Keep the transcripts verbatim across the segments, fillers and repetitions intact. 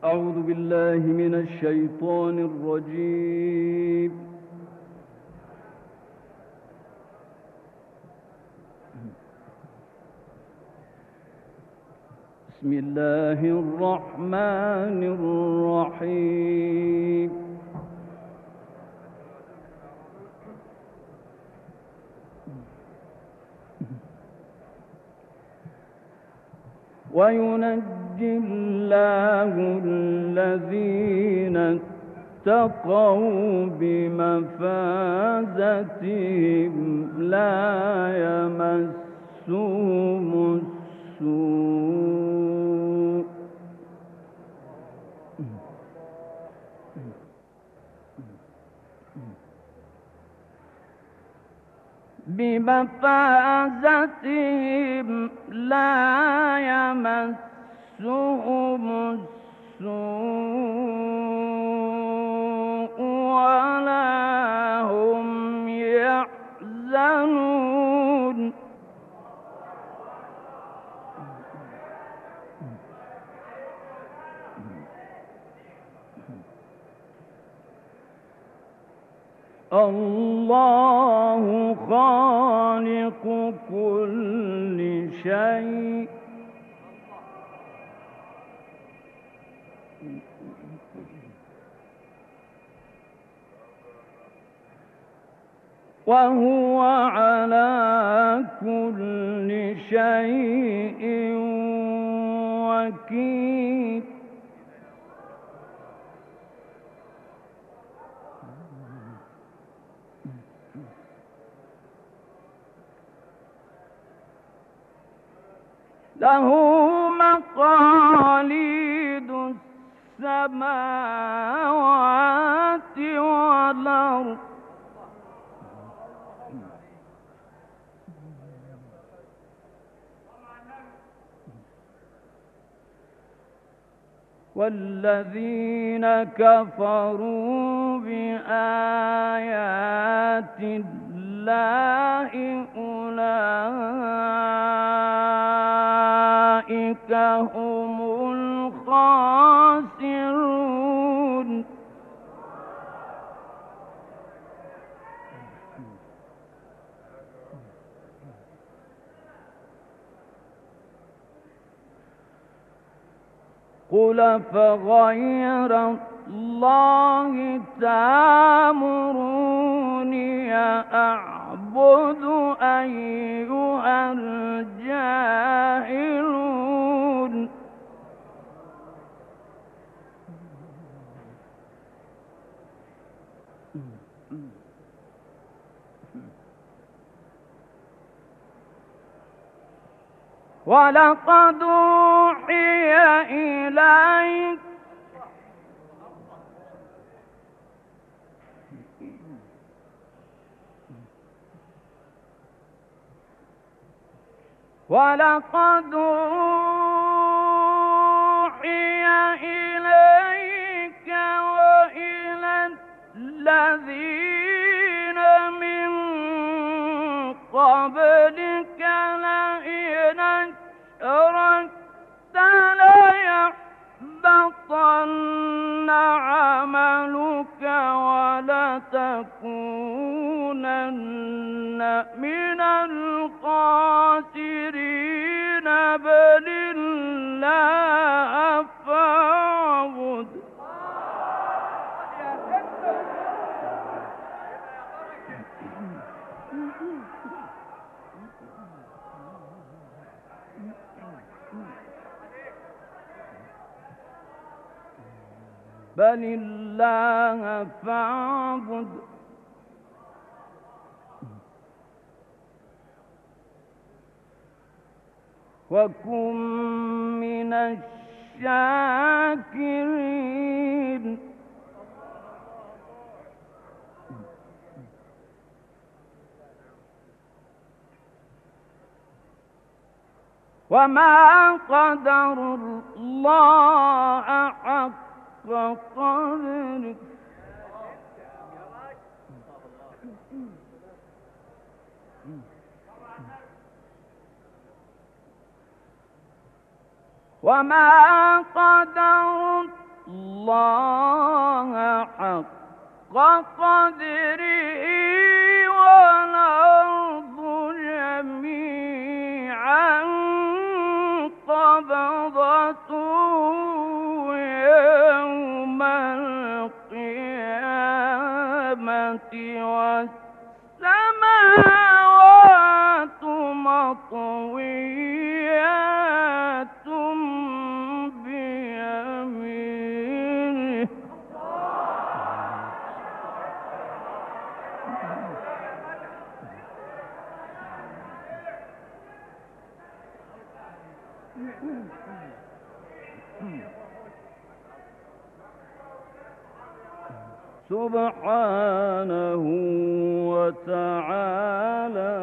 أعوذ بالله من الشيطان الرجيم. بسم الله الرحمن الرحيم. وينجي الله الذين اتقوا بمفازتهم لا يمسهم السوء بمفازتهم لا يمسهم السوء ولا هم يحزنون. الله خالق كل شيء وهو على كل شيء وكيل. له مقاليد السماوات والأرض والذين كفروا بآيات الله أولئك هم الخاسرون. قل فغير الله تأمروني أعبد أيها الجاهلون. ولقد أوحي إليك ولقد أوحي إليك وإلى الذين من قبلك لئن أشركت ليحبطن عملك ولتكونن من الخاسرين بل الله فاعبد. بل الله فاعبد وكن من الشاكرين. وما قدر الله حق قدره وما قدر الله حق قدره والأرض جميعا قبضته يوم القيامة والسماوات مطويات بيمينه. سبحانه وتعالى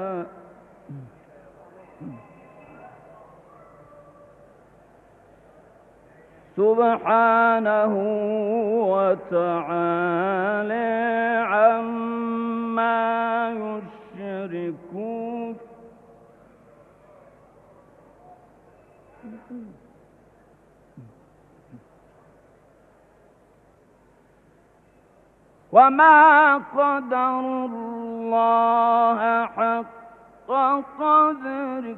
سبحانه وتعالى عما يشركون. وما قدروا الله حق قدره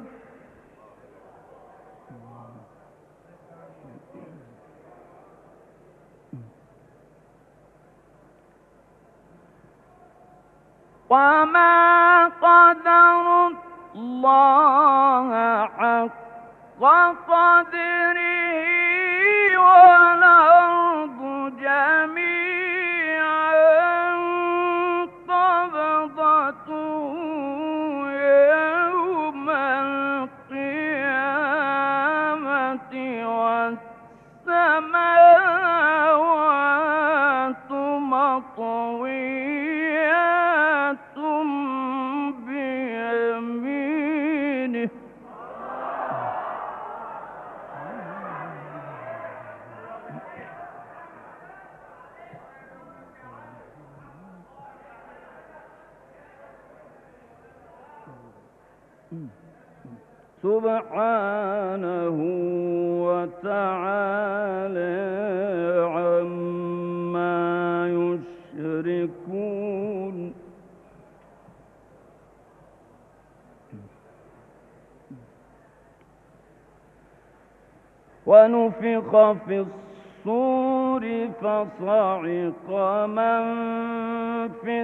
وما قدروا الله حق قدره والأرض جميعا قبضته يوم القيامة والسماوات مطويات بيمينه. سبحانه وتعالى عما يشركون. ونفخ في الصور فصعق من في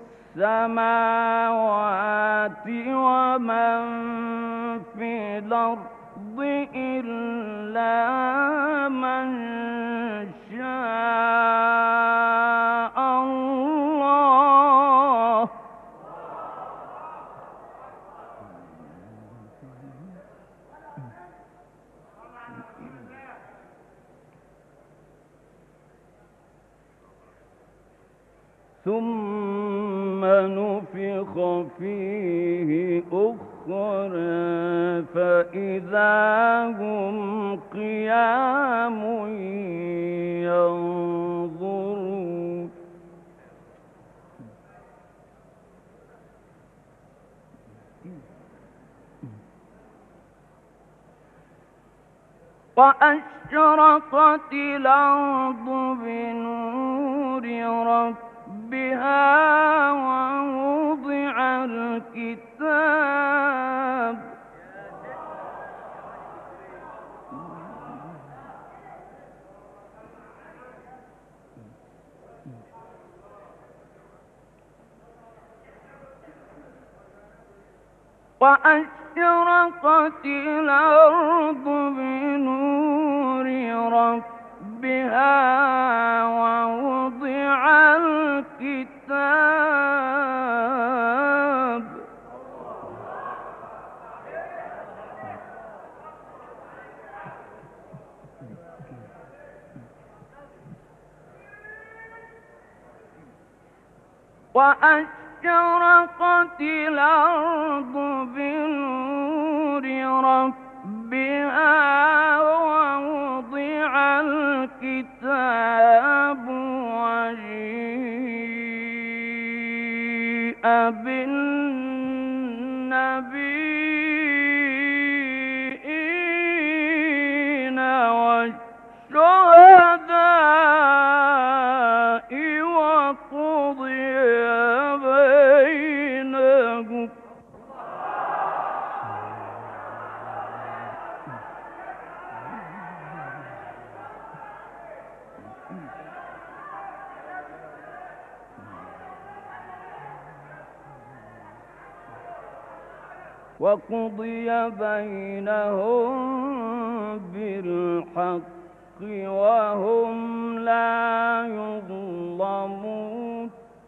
السماوات ومن في الأرض إلا من شاء الله. ثم نفخ فيه أخرى فإذا هم قيام ينظرون. وأشرقت الأرض بنور ربها ووضع الكتاب وأشرقت الأرض بنور ربها ووضع الكتاب وأشرقت الأرض بنور ربها ووضع الكتاب وجيء بالنبيين والشهداء وقضي بينهم بالحق وهم لا يظلمون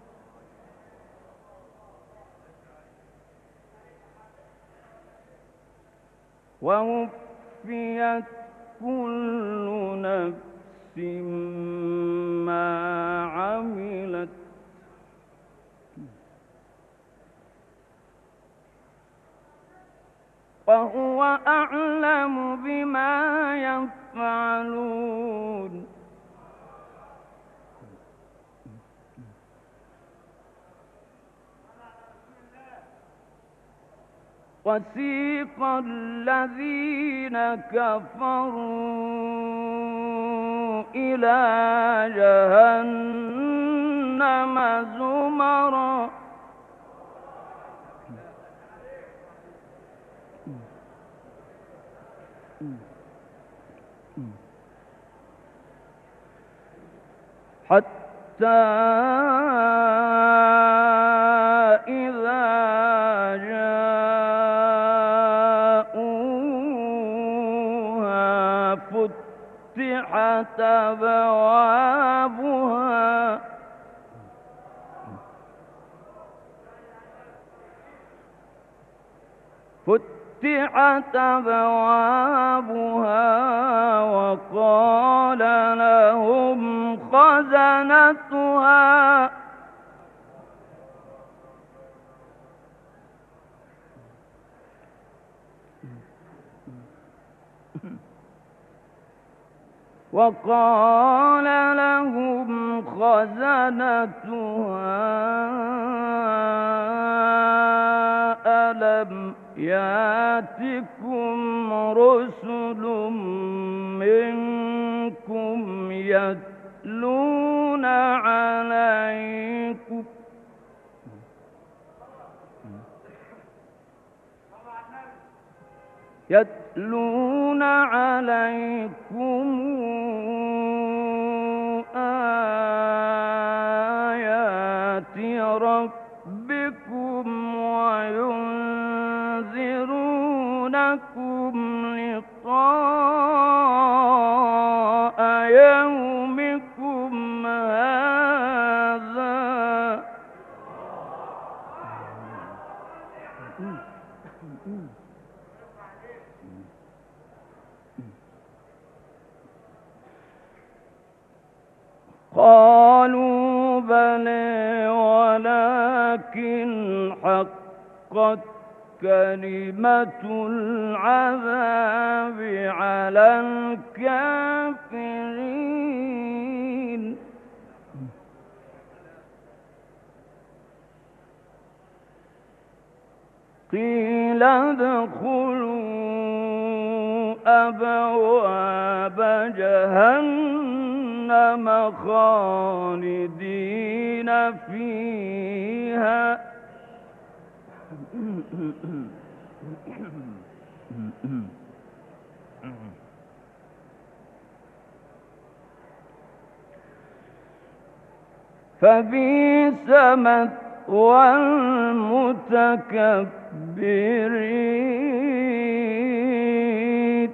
ووفيت كل نفس ما عملت وهو أعلم بما يفعلون وسيق الذين كفروا إلى جهنم زمرا حتى إذا جاءوها فتحت أبوابها فتحت أبوابها وقال لهم خزنتها وقال لهم خزنتها ألم يأتكم رسل منكم يتلون عليكم يتلون عليكم آيات ربكم وينذرونكم لقاء يومكم هذا قالوا بلى ولكن حقت كلمة العذاب على الكافرين قيل ادخلوا أبواب جهنم خالدين فيها فبئس مثوى المتكبرين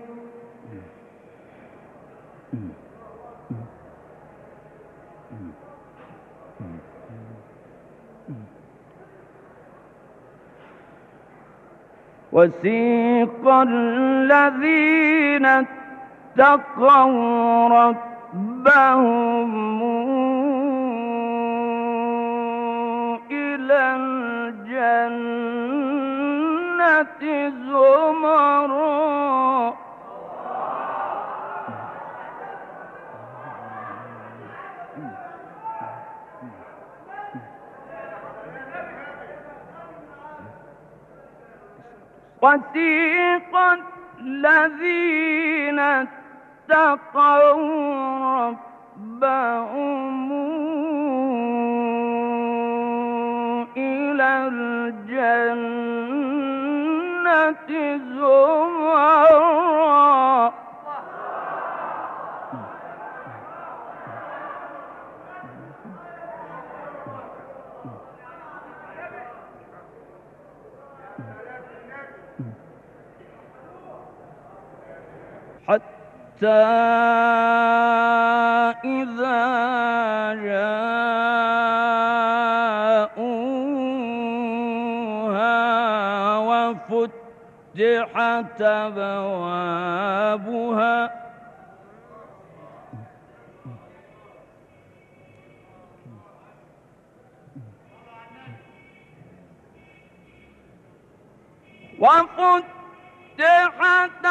وسيق الذين اتقوا ربهم إلى الجنة زمرا وسيق الذين اتقوا ربهم إلى الجنة زمرا حتى إذا جاءوها وفتحت أبوابها وفتحت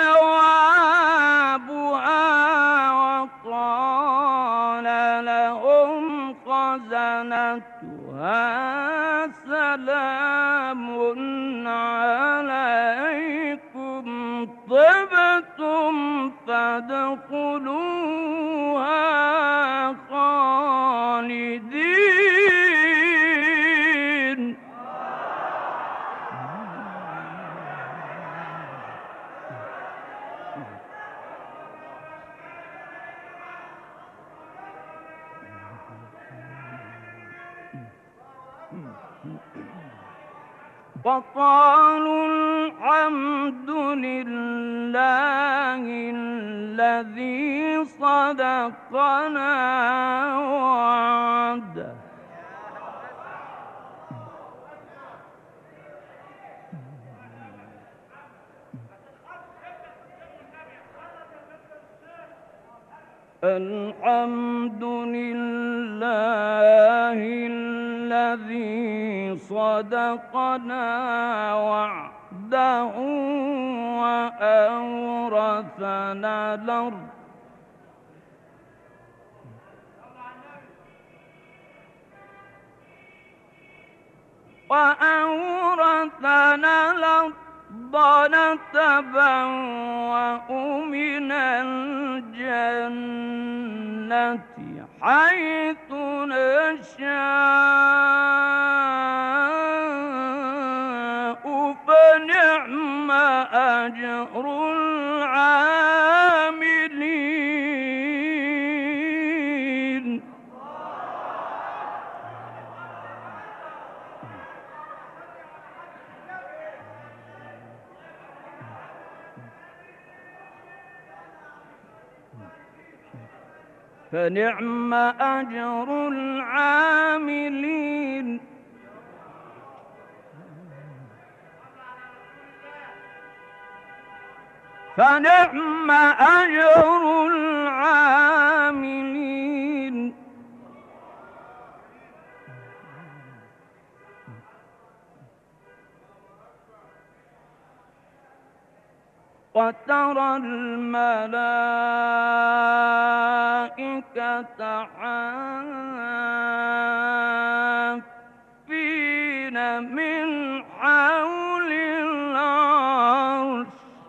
أبوابها وقال لهم خزنتها سلام عليكم طبتم فادخلوها خالدين. وقالوا الحمد لله الذي صدقنا وعده الحمد لله الذي صدقنا وعده وأورثنا الأرض وأورثنا الأرض نتبوأ من الجنة حيث نشاء فنعم أجر العاملين. فنعم أجر العاملين. فنعم أجر العاملين. وترى الملائكة حافين من حول العرش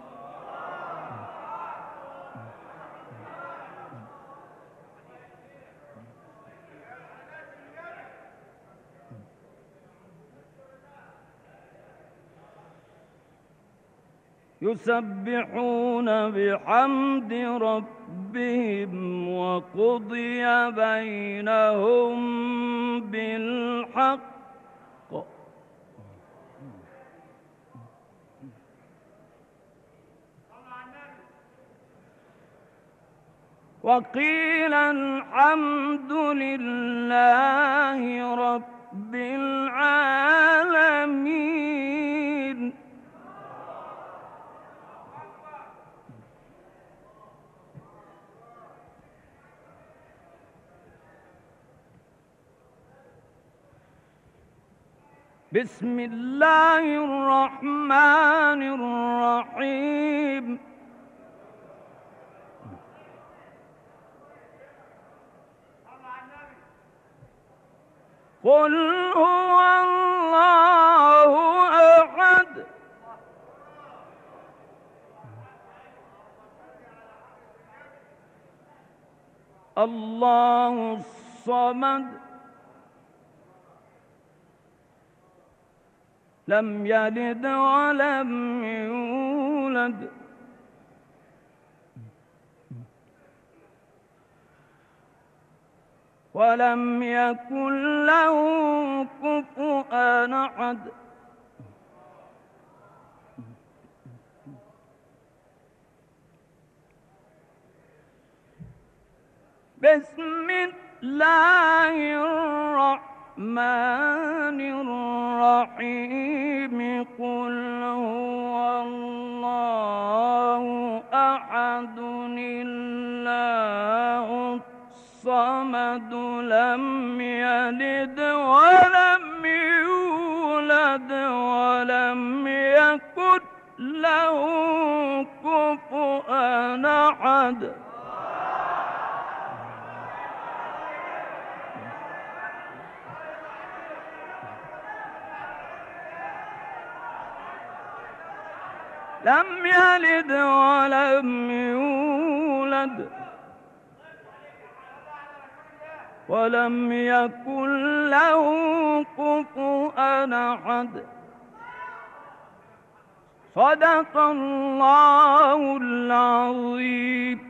يسبحون بحمد ربهم وقضي بينهم بالحق وقيل الحمد لله رب العالمين. بسم الله الرحمن الرحيم. قل هو الله أحد الله الصمد لم يلد ولم يولد ولم يكن له كفؤا أحد. بسم الله الرحمن الرحيم قل هو الله أحد الله الصمد لم يلد ولم يولد ولم يكن له كفؤا أحد لم يلد ولم يولد ولم يكن له كفؤا أحد صدق الله العظيم.